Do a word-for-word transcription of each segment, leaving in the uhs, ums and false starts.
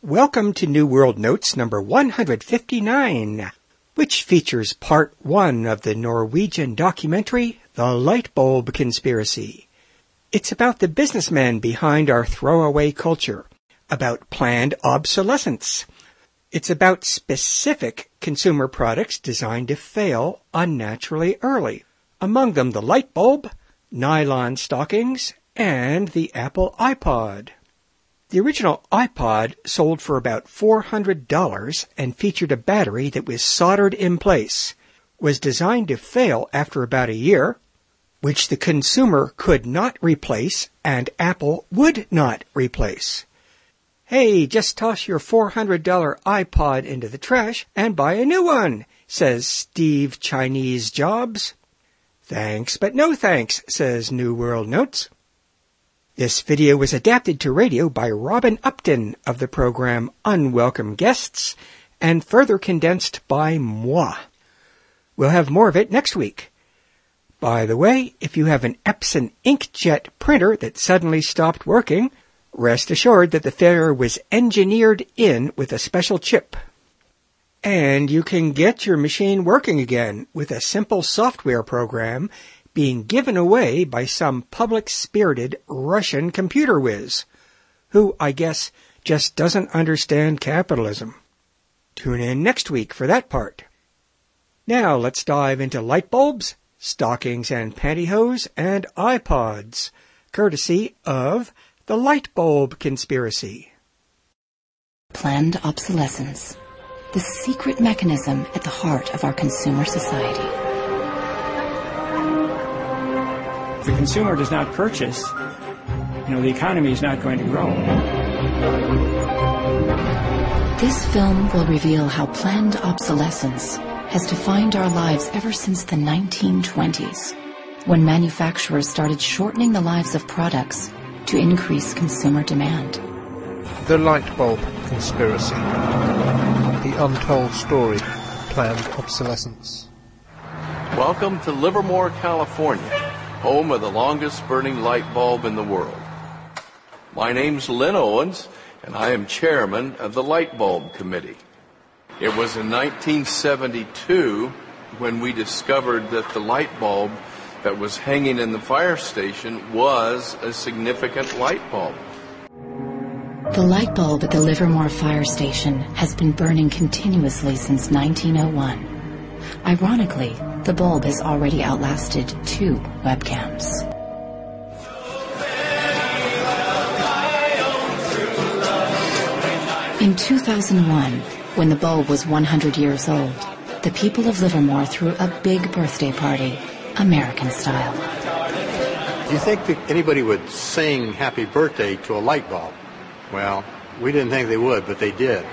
Welcome to New World Notes number one hundred fifty-nine, which features part one of the Norwegian documentary, The Light Bulb Conspiracy. It's about the businessmen behind our throwaway culture, about planned obsolescence. It's about specific consumer products designed to fail unnaturally early, among them the light bulb, nylon stockings, and the Apple iPod. The original iPod sold for about four hundred dollars and featured a battery that was soldered in place, was designed to fail after about a year, which the consumer could not replace and Apple would not replace. Hey, just toss your four hundred dollars iPod into the trash and buy a new one, says Steve Chinese Jobs. Thanks, but no thanks, says New World Notes. This video was adapted to radio by Robin Upton of the program Unwelcome Guests and further condensed by moi. We'll have more of it next week. By the way, if you have an Epson inkjet printer that suddenly stopped working, rest assured that the failure was engineered in with a special chip. And you can get your machine working again with a simple software program being given away by some public-spirited Russian computer whiz, who, I guess, just doesn't understand capitalism. Tune in next week for that part. Now let's dive into light bulbs, stockings and pantyhose, and iPods, courtesy of The Light Bulb Conspiracy. Planned obsolescence, the secret mechanism at the heart of our consumer society. If the consumer does not purchase, you know, the economy is not going to grow. This film will reveal how planned obsolescence has defined our lives ever since the nineteen twenties, when manufacturers started shortening the lives of products to increase consumer demand. The Light Bulb Conspiracy. The untold story of planned obsolescence. Welcome to Livermore, California, home of the longest burning light bulb in the world. My name's Lynn Owens, and I am chairman of the Light Bulb Committee. It was in nineteen seventy-two when we discovered that the light bulb that was hanging in the fire station was a significant light bulb. The light bulb at the Livermore Fire Station has been burning continuously since nineteen oh one. Ironically, the bulb has already outlasted two webcams. In two thousand one, when the bulb was one hundred years old, the people of Livermore threw a big birthday party, American style. Do you think that anybody would sing happy birthday to a light bulb? Well, we didn't think they would, but they did.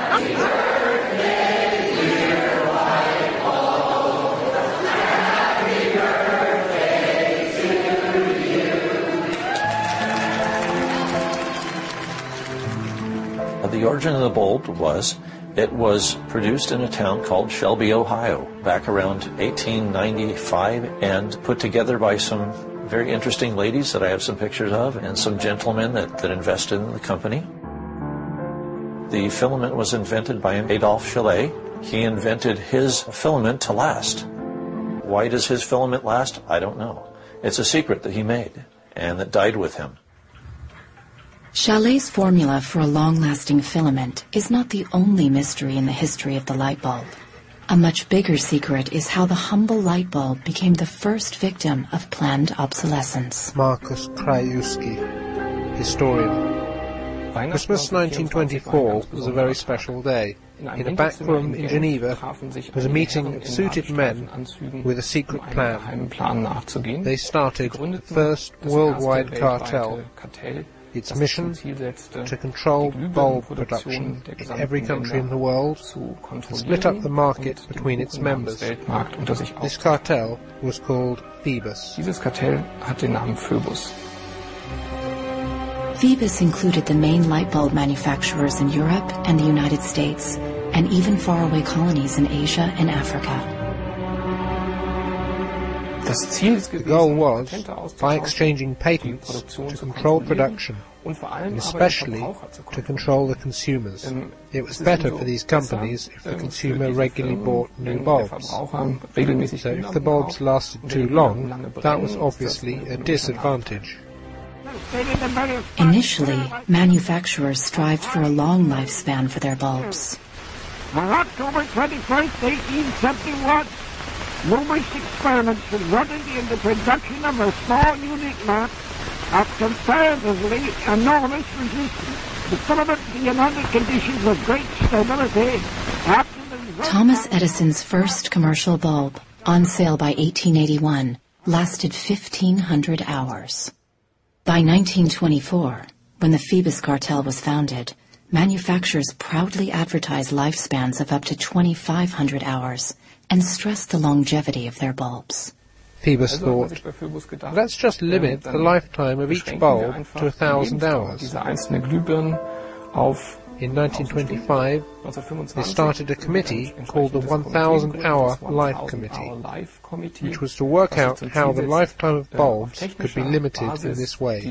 The origin of the bulb was, it was produced in a town called Shelby, Ohio, back around eighteen ninety-five, and put together by some very interesting ladies that I have some pictures of, and some gentlemen that, that invested in the company. The filament was invented by Adolphe Chaillet. He invented his filament to last. Why does his filament last? I don't know. It's a secret that he made, and that died with him. Chaillet's formula for a long-lasting filament is not the only mystery in the history of the light bulb. A much bigger secret is how the humble light bulb became the first victim of planned obsolescence. Markus Krajewski, historian. Christmas nineteen twenty-four was a very special day. In a back room in Geneva was a meeting of suited men with a secret plan. They started the first worldwide cartel. Its mission, to control bulb production in every country in the world and split up the market between its members. This cartel was called Phoebus. Phoebus included the main light bulb manufacturers in Europe and the United States, and even faraway colonies in Asia and Africa. The goal was, by exchanging patents, to control production and especially to control the consumers. It was better for these companies if the consumer regularly bought new bulbs. So if the bulbs lasted too long, that was obviously a disadvantage. Initially, manufacturers strived for a long lifespan for their bulbs. On October twenty-first, eighteen seventy-one, numerous experiments resulted in the production of a small unique lamp of comparatively enormous resistance, developing under conditions of great stability. After the Thomas Edison's first commercial bulb, on sale by eighteen eighty-one, lasted fifteen hundred hours. By nineteen twenty-four, when the Phoebus cartel was founded, manufacturers proudly advertised lifespans of up to twenty-five hundred hours and stressed the longevity of their bulbs. Phoebus thought, let's just limit the lifetime of each bulb to a thousand hours. In nineteen twenty-five, they started a committee called the one thousand hour Life Committee, which was to work out how the lifetime of bulbs could be limited in this way.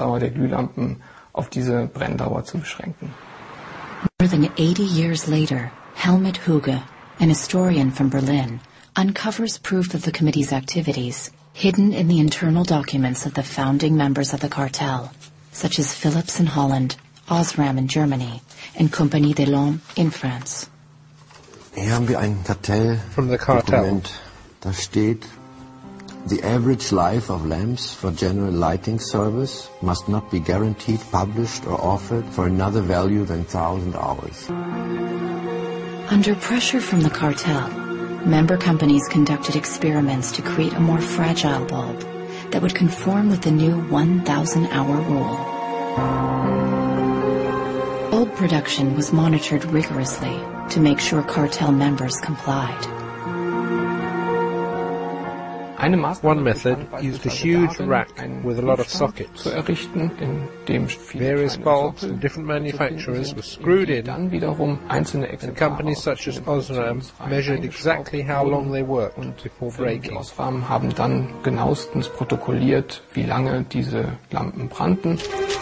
More than eighty years later, Helmut Hüge, an historian from Berlin, uncovers proof of the committee's activities hidden in the internal documents of the founding members of the cartel, such as Philips in Holland, Osram in Germany, and Compagnie des Lampes in France. Hier haben wir ein From the cartel. Kartelldokument. Da steht, the average life of lamps for general lighting service must not be guaranteed, published or offered for another value than one thousand hours. Under pressure from the cartel, member companies conducted experiments to create a more fragile bulb that would conform with the new one thousand hour rule. Bulb production was monitored rigorously to make sure cartel members complied. One method used a huge rack with a lot of sockets. Various bulbs from different manufacturers were screwed in, and companies such as Osram measured exactly how long they worked before breaking. Osram haben dann genauestens protokolliert, wie lange diese Lampen brannten.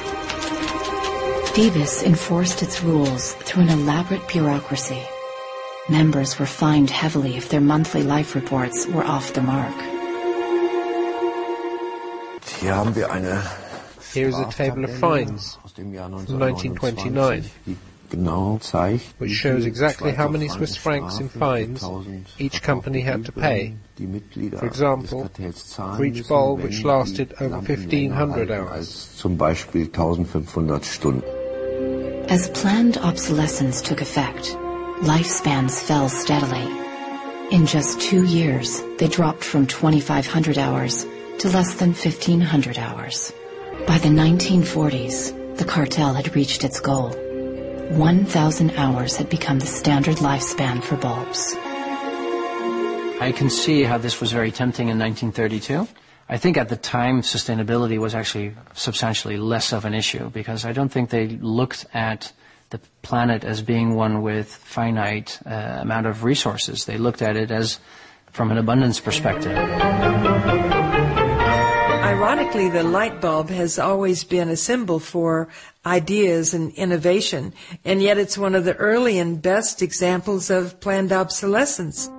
Phoebus enforced its rules through an elaborate bureaucracy. Members were fined heavily if their monthly life reports were off the mark. Hier haben wir eine Here is a table of fines from nineteen twenty-nine, which shows exactly how many Swiss francs in fines each company had to pay. For example, for each bulb which lasted over fifteen hundred hours. Zum Beispiel fünfzehnhundert Stunden. As planned obsolescence took effect, lifespans fell steadily. In just two years, they dropped from twenty-five hundred hours to less than fifteen hundred hours. By the nineteen forties, the cartel had reached its goal. one thousand hours had become the standard lifespan for bulbs. I can see how this was very tempting in nineteen thirty-two. I think at the time sustainability was actually substantially less of an issue because I don't think they looked at the planet as being one with finite uh, amount of resources. They looked at it as from an abundance perspective. Ironically, the light bulb has always been a symbol for ideas and innovation, and yet it's one of the early and best examples of planned obsolescence.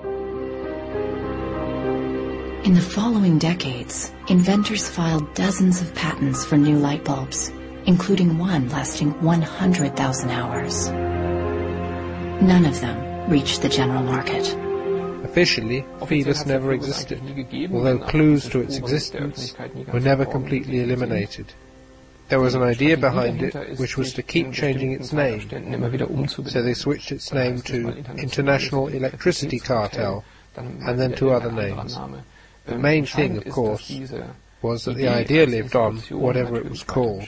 In the following decades, inventors filed dozens of patents for new light bulbs, including one lasting one hundred thousand hours. None of them reached the general market. Officially, Phoebus never existed, although clues to its existence were never completely eliminated. There was an idea behind it, which was to keep changing its name, so they switched its name to International Electricity Cartel, and then to other names. The main thing, of course, was that the idea lived on, whatever it was called.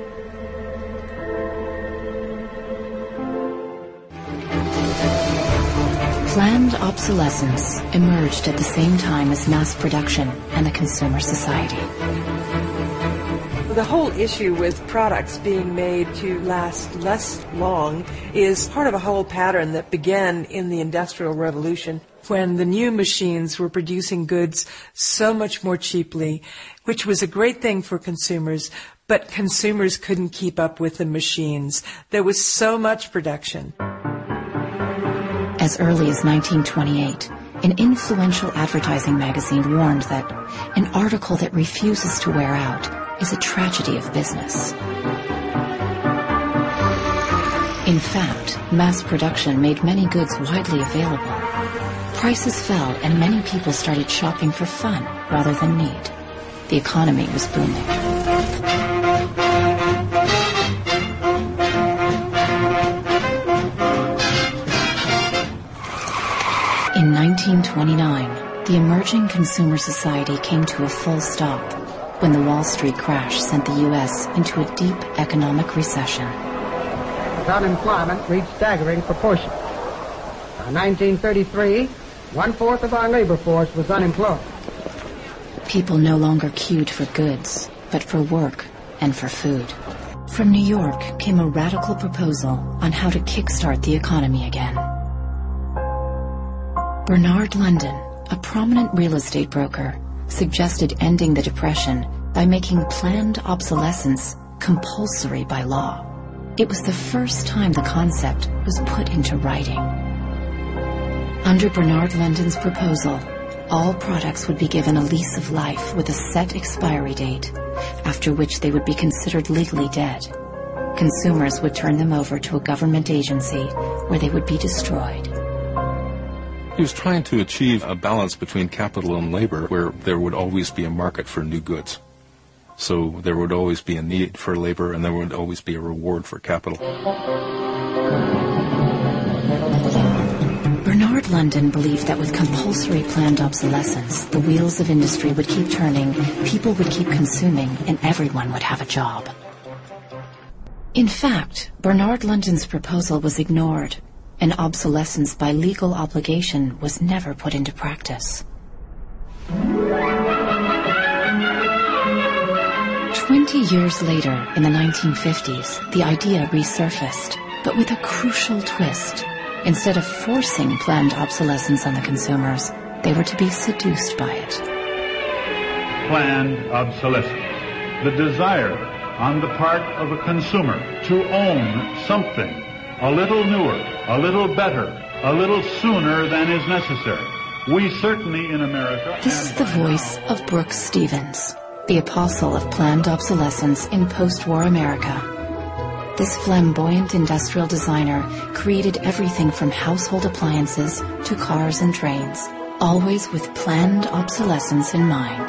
Planned obsolescence emerged at the same time as mass production and the consumer society. The whole issue with products being made to last less long is part of a whole pattern that began in the Industrial Revolution, when the new machines were producing goods so much more cheaply, which was a great thing for consumers, But consumers couldn't keep up with the machines. There was so much production. As early as nineteen twenty-eight, an influential advertising magazine warned that an article that refuses to wear out is a tragedy of business. In fact, mass production made many goods widely available. Prices fell and many people started shopping for fun rather than need. The economy was booming. In nineteen twenty-nine, the emerging consumer society came to a full stop when the Wall Street crash sent the U S into a deep economic recession. Unemployment reached staggering proportions. In nineteen thirty-three, one-fourth of our labor force was unemployed. People no longer queued for goods, but for work and for food. From New York came a radical proposal on how to kickstart the economy again. Bernard London, a prominent real estate broker, suggested ending the Depression by making planned obsolescence compulsory by law. It was the first time the concept was put into writing. Under Bernard London's proposal, all products would be given a lease of life with a set expiry date, after which they would be considered legally dead. Consumers would turn them over to a government agency where they would be destroyed. He was trying to achieve a balance between capital and labor where there would always be a market for new goods. So there would always be a need for labor and there would always be a reward for capital. Bernard London believed that with compulsory planned obsolescence, the wheels of industry would keep turning, people would keep consuming, and everyone would have a job. In fact, Bernard London's proposal was ignored, and obsolescence by legal obligation was never put into practice. Twenty years later, in the nineteen fifties, the idea resurfaced, but with a crucial twist. Instead of forcing planned obsolescence on the consumers, they were to be seduced by it. Planned obsolescence. The desire on the part of a consumer to own something a little newer, a little better, a little sooner than is necessary. We certainly in America... This is the voice of Brooks Stevens, the apostle of planned obsolescence in post-war America. This flamboyant industrial designer created everything from household appliances to cars and trains, always with planned obsolescence in mind.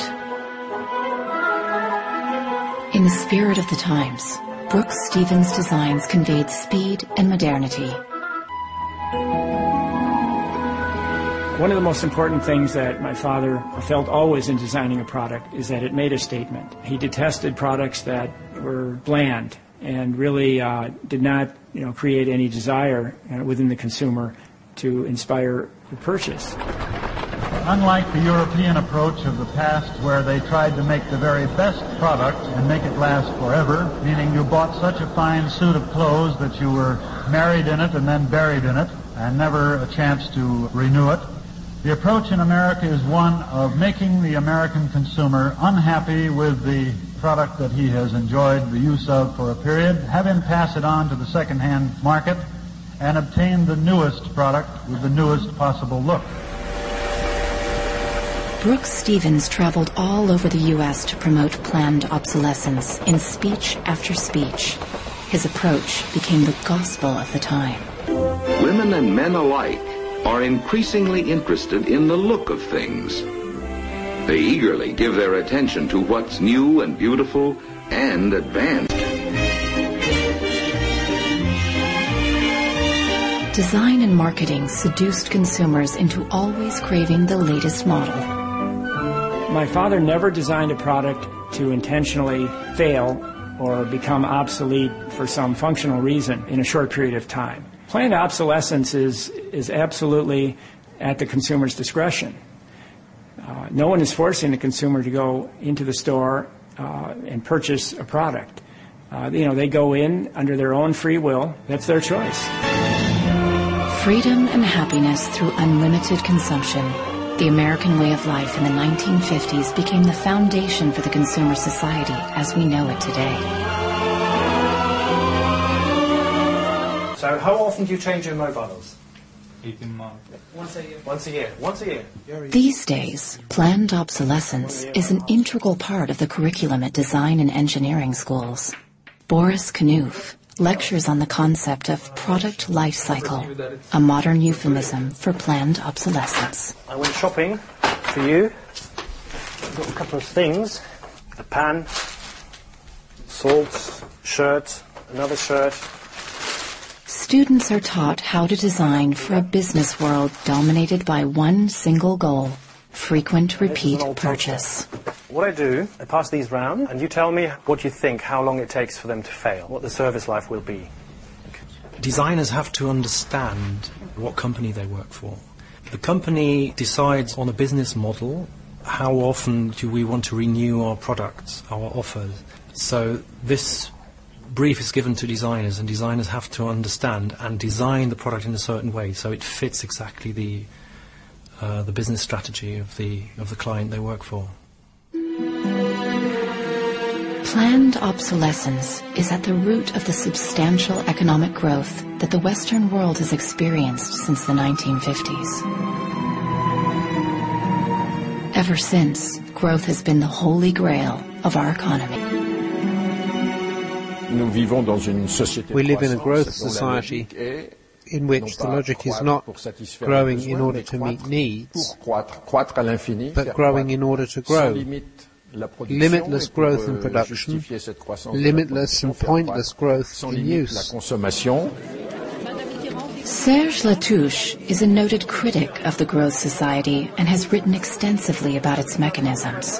In the spirit of the times, Brooks Stevens' designs conveyed speed and modernity. One of the most important things that my father felt always in designing a product is that it made a statement. He detested products that were bland and really uh, did not, you know, create any desire uh, within the consumer to inspire the purchase. Unlike the European approach of the past where they tried to make the very best product and make it last forever, meaning you bought such a fine suit of clothes that you were married in it and then buried in it and never a chance to renew it, the approach in America is one of making the American consumer unhappy with the product that he has enjoyed the use of for a period, have him pass it on to the second-hand market, and obtain the newest product with the newest possible look. Brooks Stevens traveled all over the U S to promote planned obsolescence in speech after speech. His approach became the gospel of the time. Women and men alike are increasingly interested in the look of things. They eagerly give their attention to what's new and beautiful and advanced. Design and marketing seduced consumers into always craving the latest model. My father never designed a product to intentionally fail or become obsolete for some functional reason in a short period of time. Planned obsolescence is, is absolutely at the consumer's discretion. Uh, no one is forcing the consumer to go into the store uh, and purchase a product. Uh, you know, they go in under their own free will. That's their choice. Freedom and happiness through unlimited consumption. the American way of life in the nineteen fifties became the foundation for the consumer society as we know it today. So how often do you change your mobiles? eighteen months. Once a year. Once a year. Once a year. These days, planned obsolescence is an integral part of the curriculum at design and engineering schools. Boris Knuth lectures on the concept of product life cycle, a modern euphemism for planned obsolescence. I went shopping for you. I've got a couple of things. A pan, salt, shirt, another shirt. Students are taught how to design for a business world dominated by one single goal, frequent repeat purchase. What I do, I pass these round, and you tell me what you think, how long it takes for them to fail, what the service life will be. Designers have to understand what company they work for. The company decides on a business model, how often do we want to renew our products, our offers. So this brief is given to designers, and designers have to understand and design the product in a certain way so it fits exactly the uh, the business strategy of the of the client they work for. Planned obsolescence is at the root of the substantial economic growth that the Western world has experienced since the nineteen fifties. Ever since, growth has been the holy grail of our economy. We live in a growth society in which the logic is not growing in order to meet needs, but growing in order to grow. Limitless growth in production, limitless and pointless growth in use. Serge Latouche is a noted critic of the growth society and has written extensively about its mechanisms.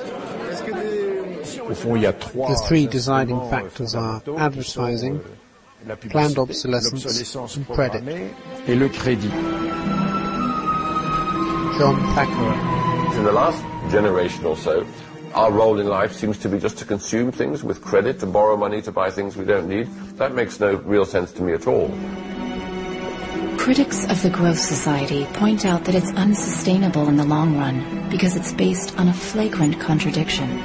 The three deciding factors are advertising, planned obsolescence, and credit. John Thackeray. In the last generation or so, our role in life seems to be just to consume things with credit, to borrow money to buy things we don't need. That makes no real sense to me at all. Critics of the growth society point out that it's unsustainable in the long run because it's based on a flagrant contradiction.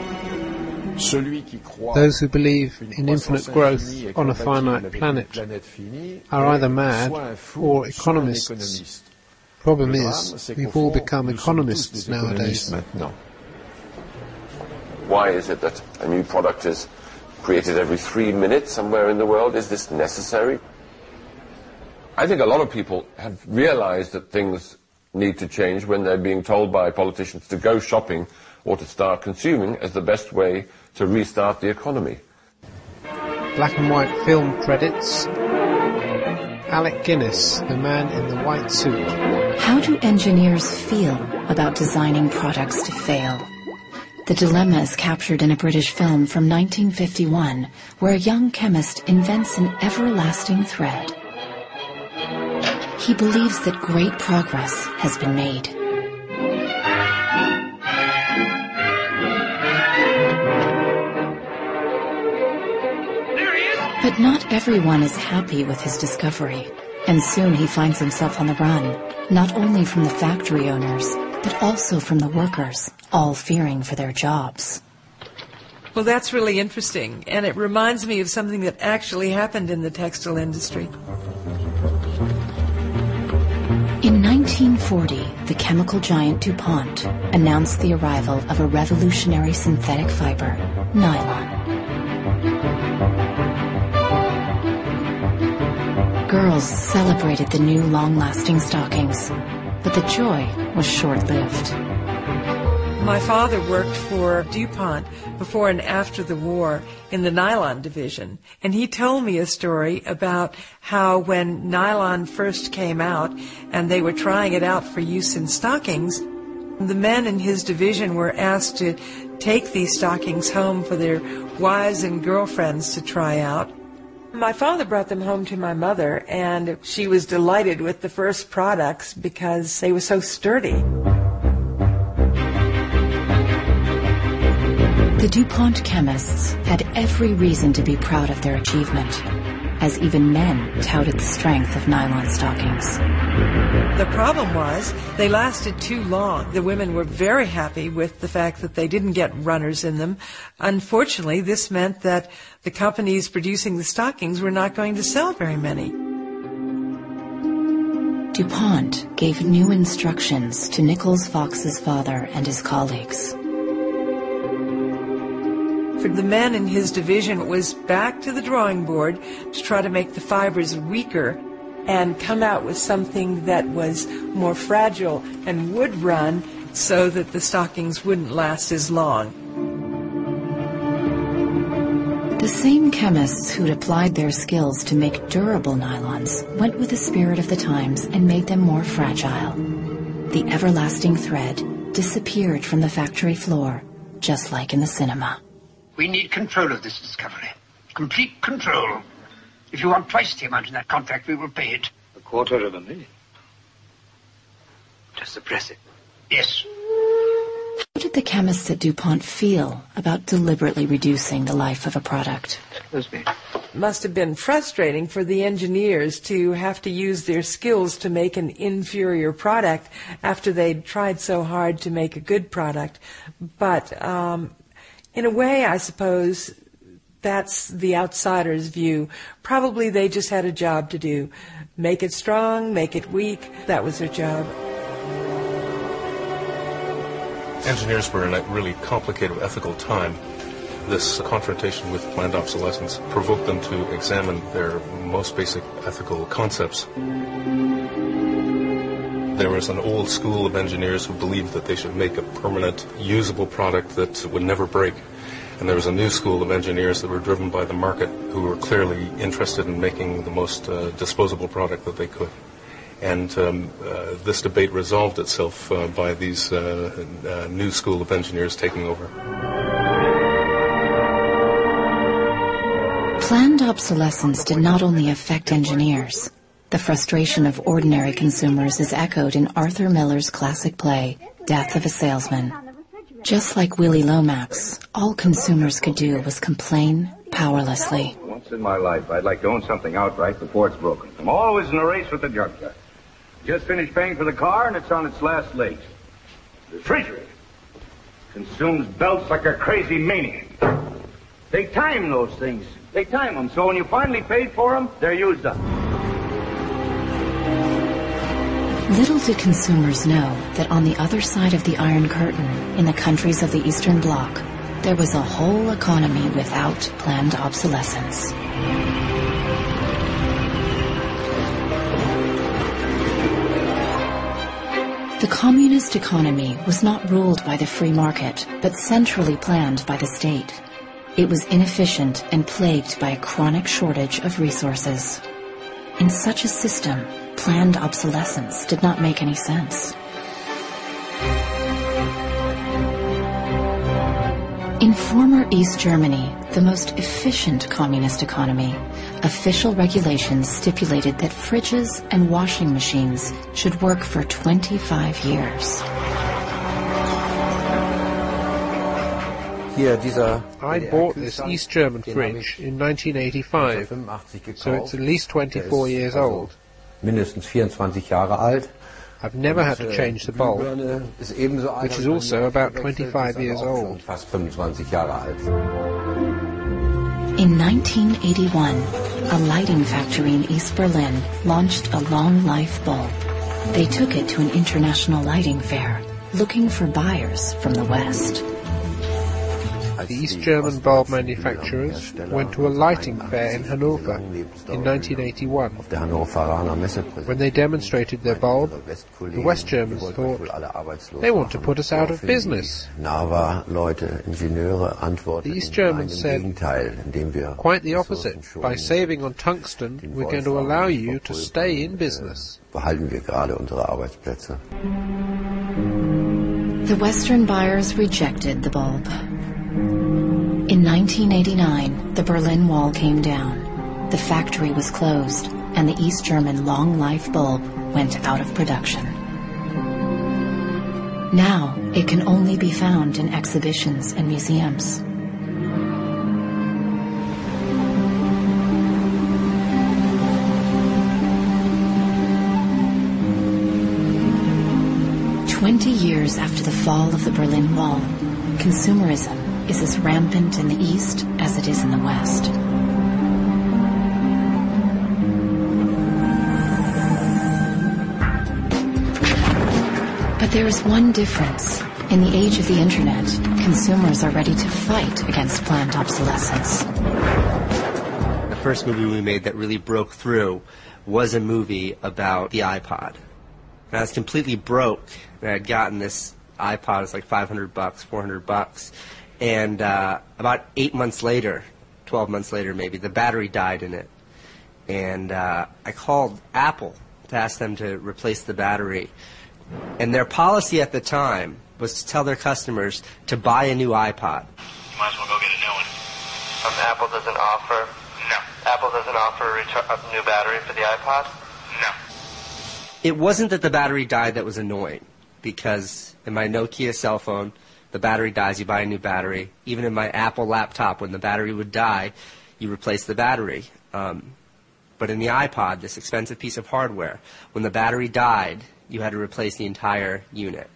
Those who believe in infinite growth on a finite planet are either mad or economists. Problem is, we've all become economists nowadays. Why is it that a new product is created every three minutes somewhere in the world? Is this necessary? I think a lot of people have realized that things need to change when they're being told by politicians to go shopping or to start consuming as the best way to restart the economy. Black and white film credits. Alec Guinness, the man in the white suit. How do engineers feel about designing products to fail? The dilemma is captured in a British film from nineteen fifty-one, where a young chemist invents an everlasting thread. He believes that great progress has been made. But not everyone is happy with his discovery, and soon he finds himself on the run, not only from the factory owners, but also from the workers, all fearing for their jobs. Well, that's really interesting, and it reminds me of something that actually happened in the textile industry. In nineteen forty, the chemical giant DuPont announced the arrival of a revolutionary synthetic fiber, nylon. Girls celebrated the new long-lasting stockings, but the joy was short-lived. My father worked for DuPont before and after the war in the nylon division, and he told me a story about how when nylon first came out and they were trying it out for use in stockings, the men in his division were asked to take these stockings home for their wives and girlfriends to try out. My father brought them home to my mother, and she was delighted with the first products because they were so sturdy. The DuPont chemists had every reason to be proud of their achievement. as even men touted the strength of nylon stockings. The problem was they lasted too long. The women were very happy with the fact that they didn't get runners in them. Unfortunately, this meant that the companies producing the stockings were not going to sell very many. DuPont gave new instructions to Nichols Fox's father and his colleagues. For the men in his division, it was back to the drawing board to try to make the fibers weaker and come out with something that was more fragile and would run so that the stockings wouldn't last as long. The same chemists who'd applied their skills to make durable nylons went with the spirit of the times and made them more fragile. The everlasting thread disappeared from the factory floor, just like in the cinema. We need control of this discovery. Complete control. If you want twice the amount in that contract, we will pay it. A quarter of a million. To suppress it. Yes. How did the chemists at DuPont feel about deliberately reducing the life of a product? Excuse me. Must have been frustrating for the engineers to have to use their skills to make an inferior product after they'd tried so hard to make a good product. But um, in a way, I suppose that's the outsider's view. Probably they just had a job to do. Make it strong, make it weak. That was their job. Engineers were in a really complicated ethical time. This confrontation with planned obsolescence provoked them to examine their most basic ethical concepts. There was an old school of engineers who believed that they should make a permanent, usable product that would never break. And there was a new school of engineers that were driven by the market who were clearly interested in making the most uh, disposable product that they could. And um, uh, this debate resolved itself uh, by these uh, uh, new school of engineers taking over. Planned obsolescence did not only affect engineers. The frustration of ordinary consumers is echoed in Arthur Miller's classic play, Death of a Salesman. Just like Willie Lomax, all consumers could do was complain powerlessly. Once in my life, I'd like to own something outright before it's broken. I'm always in a race with the junkyard. Just finished paying for the car, and it's on its last legs. The refrigerator consumes belts like a crazy maniac. They time those things. They time them, so when you finally paid for them, they're used up. Little did consumers know that on the other side of the Iron Curtain, in the countries of the Eastern Bloc, there was a whole economy without planned obsolescence. The communist economy was not ruled by the free market, but centrally planned by the state. It was inefficient and plagued by a chronic shortage of resources. In such a system, planned obsolescence did not make any sense. In former East Germany, the most efficient communist economy, official regulations stipulated that fridges and washing machines should work for twenty-five years. I bought this East German fridge in nineteen eighty-five, so it's at least twenty-four years old. I've never had to change the bulb, which is also about twenty-five years old. In nineteen eighty-one, a lighting factory in East Berlin launched a long-life bulb. They took it to an international lighting fair, looking for buyers from the West. The East German bulb manufacturers went to a lighting fair in Hanover in nineteen eighty-one. When they demonstrated their bulb, the West Germans thought, they want to put us out of business. The East Germans said, quite the opposite. By saving on tungsten, we're going to allow you to stay in business. The Western buyers rejected the bulb. In nineteen eighty-nine, the Berlin Wall came down. The factory was closed, and the East German long-life bulb went out of production. Now, it can only be found in exhibitions and museums. Twenty years after the fall of the Berlin Wall, consumerism is as rampant in the East as it is in the West. But there is one difference. In the age of the Internet, consumers are ready to fight against planned obsolescence. The first movie we made that really broke through was a movie about the iPod. And I was completely broke. And I had gotten this iPod, it's like five hundred bucks, four hundred bucks. And uh, about eight months later, twelve months later maybe, the battery died in it. And uh, I called Apple to ask them to replace the battery. And their policy at the time was to tell their customers to buy a new iPod. You might as well go get a new one. Um, Apple doesn't offer... No. Apple doesn't offer a, retur- a new battery for the iPod? No. It wasn't that the battery died that was annoying, because in my Nokia cell phone, the battery dies, you buy a new battery. Even in my Apple laptop, when the battery would die, you replace the battery. Um, but in the iPod, this expensive piece of hardware, when the battery died, you had to replace the entire unit.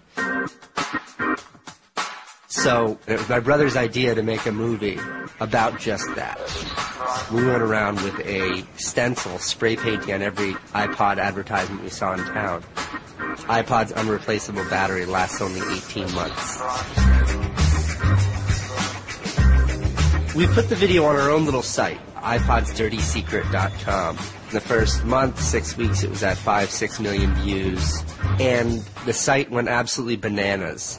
So it was my brother's idea to make a movie about just that. We went around with a stencil, spray painting on every iPod advertisement we saw in town. iPod's unreplaceable battery lasts only eighteen months. We put the video on our own little site, i pods dirty secret dot com. In the first month, six weeks, it was at five, six million views. And the site went absolutely bananas.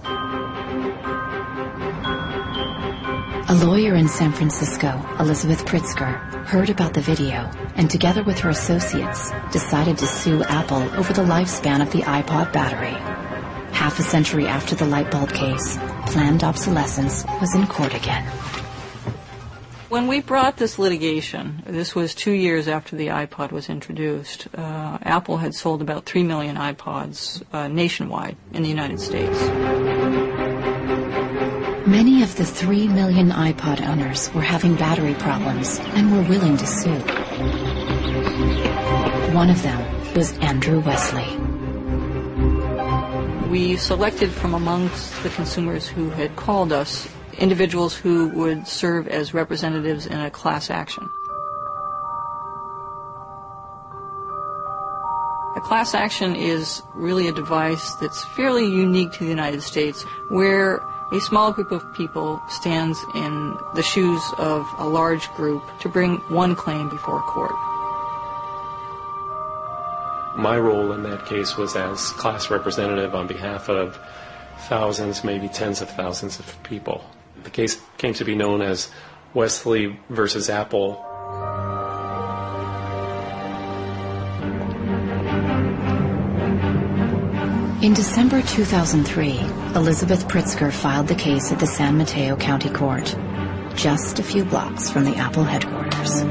A lawyer in San Francisco, Elizabeth Pritzker, heard about the video and together with her associates decided to sue Apple over the lifespan of the iPod battery. Half a century after the light bulb case, planned obsolescence was in court again. When we brought this litigation, this was two years after the iPod was introduced, uh, Apple had sold about three million iPods uh, nationwide in the United States. Many of the three million iPod owners were having battery problems and were willing to sue. One of them was Andrew Wesley. We selected from amongst the consumers who had called us individuals who would serve as representatives in a class action. A class action is really a device that's fairly unique to the United States, where a small group of people stands in the shoes of a large group to bring one claim before a court. My role in that case was as class representative on behalf of thousands, maybe tens of thousands of people. The case came to be known as Wesley versus Apple. In December two thousand three, Elizabeth Pritzker filed the case at the San Mateo County Court, just a few blocks from the Apple headquarters.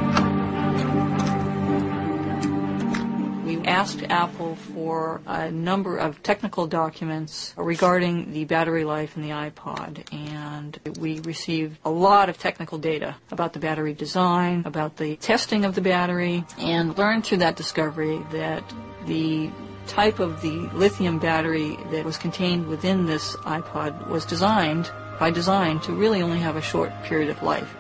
We asked Apple for a number of technical documents regarding the battery life in the iPod, and we received a lot of technical data about the battery design, about the testing of the battery, and learned through that discovery that the type of the lithium battery that was contained within this iPod was designed, by design, to really only have a short period of life.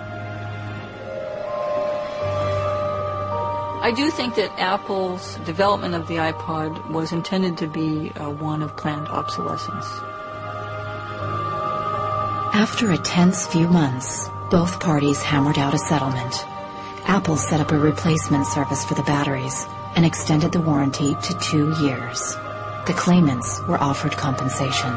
I do think that Apple's development of the iPod was intended to be uh, one of planned obsolescence. After a tense few months, both parties hammered out a settlement. Apple set up a replacement service for the batteries and extended the warranty to two years. The claimants were offered compensation.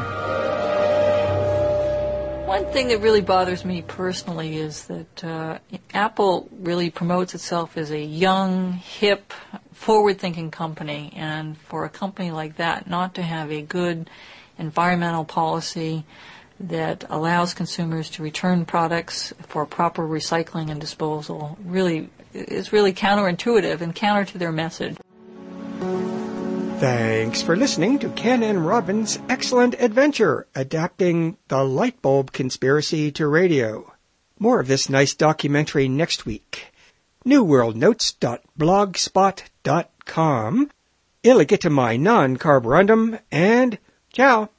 One thing that really bothers me personally is that uh, Apple really promotes itself as a young, hip, forward-thinking company, and for a company like that not to have a good environmental policy that allows consumers to return products for proper recycling and disposal really is really counterintuitive and counter to their message. Thanks for listening to Ken and Robin's excellent adventure adapting The Light Bulb Conspiracy to radio. More of this nice documentary next week. new world notes dot blogspot dot com, Illegitimai non carborundum, and Ciao.